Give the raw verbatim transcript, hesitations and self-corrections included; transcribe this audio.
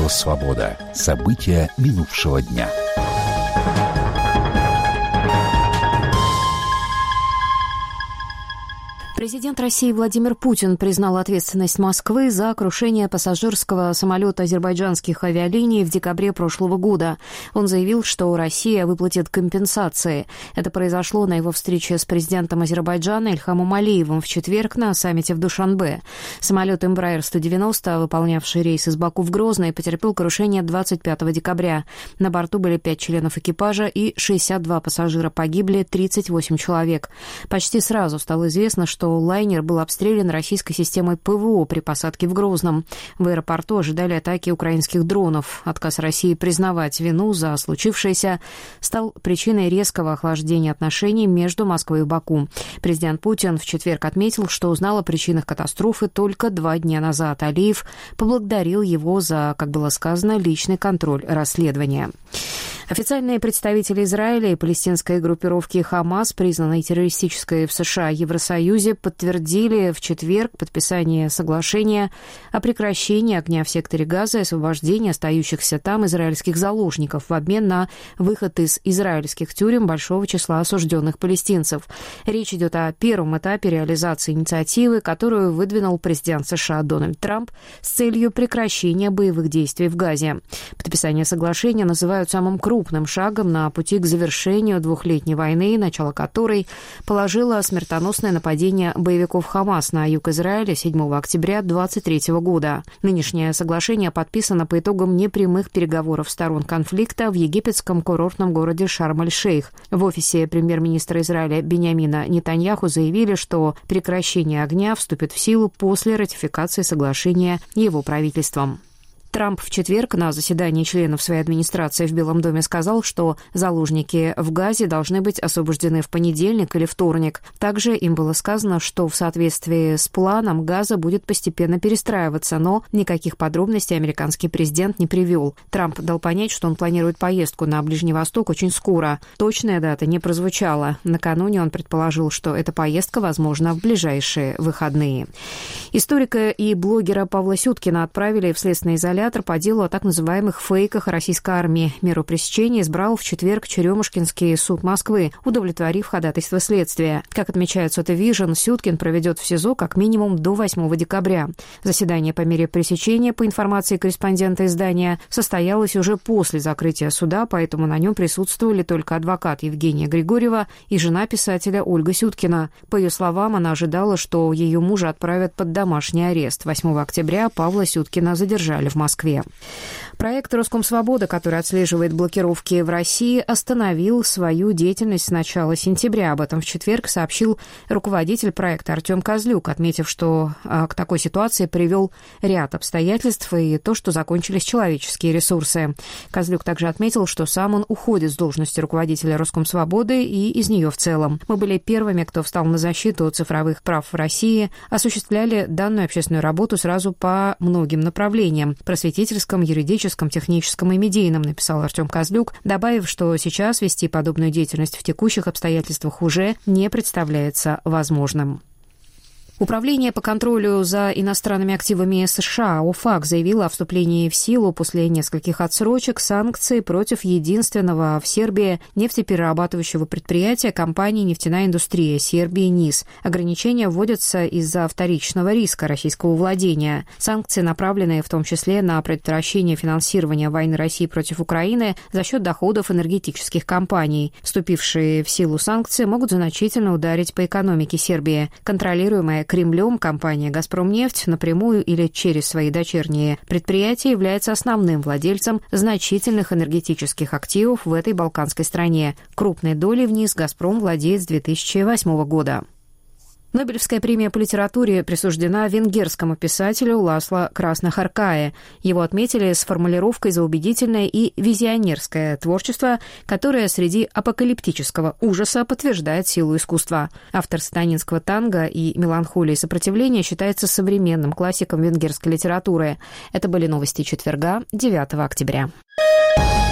Радио «Свобода». События минувшего дня. Президент России Владимир Путин признал ответственность Москвы за крушение пассажирского самолета азербайджанских авиалиний в декабре прошлого года. Он заявил, что Россия выплатит компенсации. Это произошло на его встрече с президентом Азербайджана Ильхамом Алиевым в четверг на саммите в Душанбе. Самолет Embraer сто девяносто, выполнявший рейс из Баку в Грозный, потерпел крушение двадцать пятого декабря. На борту были пять членов экипажа и шестьдесят два пассажира, погибли тридцать восемь человек. Почти сразу стало известно, что лайнер был обстрелян российской системой ПВО при посадке в Грозном. В аэропорту ожидали атаки украинских дронов. Отказ России признавать вину за случившееся стал причиной резкого охлаждения отношений между Москвой и Баку. Президент Путин в четверг отметил, что узнал о причинах катастрофы только два дня назад. Алиев поблагодарил его за, как было сказано, личный контроль расследования. Официальные представители Израиля и палестинской группировки «Хамас», признанной террористической в США и Евросоюзе, подтвердили в четверг подписание соглашения о прекращении огня в секторе Газа и освобождении остающихся там израильских заложников в обмен на выход из израильских тюрем большого числа осужденных палестинцев. Речь идет о первом этапе реализации инициативы, которую выдвинул президент США Дональд Трамп с целью прекращения боевых действий в Газе. Подписание соглашения называют самым крупным крупным шагом на пути к завершению двухлетней войны, начало которой положило смертоносное нападение боевиков Хамас на юг Израиля седьмого октября две тысячи двадцать третьего года. Нынешнее соглашение подписано по итогам непрямых переговоров сторон конфликта в египетском курортном городе Шарм-эль-Шейх. В офисе премьер-министра Израиля Биньямина Нетаньяху заявили, что прекращение огня вступит в силу после ратификации соглашения его правительством. Трамп в четверг на заседании членов своей администрации в Белом доме сказал, что заложники в Газе должны быть освобождены в понедельник или вторник. Также им было сказано, что в соответствии с планом Газа будет постепенно перестраиваться, но никаких подробностей американский президент не привел. Трамп дал понять, что он планирует поездку на Ближний Восток очень скоро. Точная дата не прозвучала. Накануне он предположил, что эта поездка возможна в ближайшие выходные. Историка и блогера Павла Сюткина отправили в следственный изолятор по делу о так называемых фейках российской армии. Меру пресечения избрал в четверг Черемушкинский суд Москвы, удовлетворив ходатайство следствия. Как отмечает Сотовижн, Сюткин проведет в СИЗО как минимум до восьмого декабря. Заседание по мере пресечения, по информации корреспондента издания, состоялось уже после закрытия суда, поэтому на нем присутствовали только адвокат Евгения Григорьева и жена писателя Ольга Сюткина. По ее словам, она ожидала, что ее мужа отправят под домашний арест. восьмого октября Павла Сюткина задержали в Москве. Москве. Проект «Роскомсвобода», который отслеживает блокировки в России, остановил свою деятельность с начала сентября. Об этом в четверг сообщил руководитель проекта Артем Козлюк, отметив, что к такой ситуации привел ряд обстоятельств и то, что закончились человеческие ресурсы. Козлюк также отметил, что сам он уходит с должности руководителя «Роскомсвободы» и из нее в целом. Мы были первыми, кто встал на защиту цифровых прав в России, осуществляли данную общественную работу сразу по многим направлениям – просветительском, юридическом, техническом и медийном, написал Артем Козлюк, добавив, что сейчас вести подобную деятельность в текущих обстоятельствах уже не представляется возможным. Управление по контролю за иностранными активами США ОФАК заявило о вступлении в силу после нескольких отсрочек санкций против единственного в Сербии нефтеперерабатывающего предприятия компании «Нефтяная индустрия» Сербии НИС. Ограничения вводятся из-за вторичного риска российского владения. Санкции направлены в том числе на предотвращение финансирования войны России против Украины за счет доходов энергетических компаний. Вступившие в силу санкции могут значительно ударить по экономике Сербии. Контролируемая Кремлем компания «Газпромнефть» напрямую или через свои дочерние предприятия является основным владельцем значительных энергетических активов в этой балканской стране. Крупной долей в НИС «Газпром» владеет с две тысячи восьмого года. Нобелевская премия по литературе присуждена венгерскому писателю Ласло Краснохаркае. Его отметили с формулировкой за убедительное и визионерское творчество, которое среди апокалиптического ужаса подтверждает силу искусства. Автор сатанинского танго и меланхолии сопротивления считается современным классиком венгерской литературы. Это были новости четверга, девятого октября.